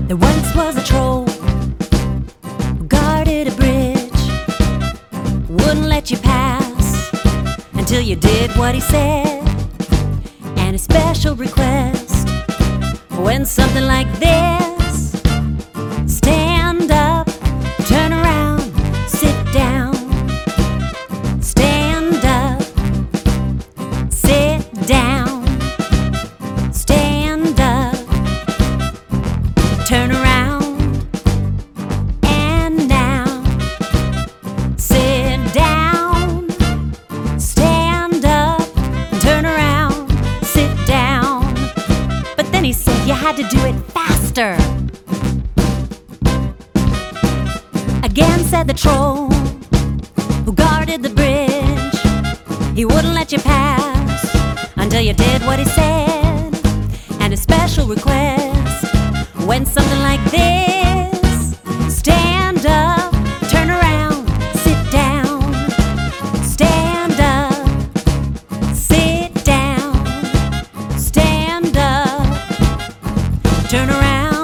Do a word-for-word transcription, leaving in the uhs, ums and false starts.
There once was a troll who guarded a bridge, wouldn't let you pass until you did what he said. And a special request went something like this: stand up, turn around, sit down. Stand up, sit down. Stand up, turn around, and now sit down. Stand up, turn around, sit down. But then he said you had to do it faster. Again said the troll who guarded the bridge, he wouldn't let you pass until you did what he said. And a special request went something like this: stand up, turn around, sit down. Stand up, sit down. Stand up, turn around.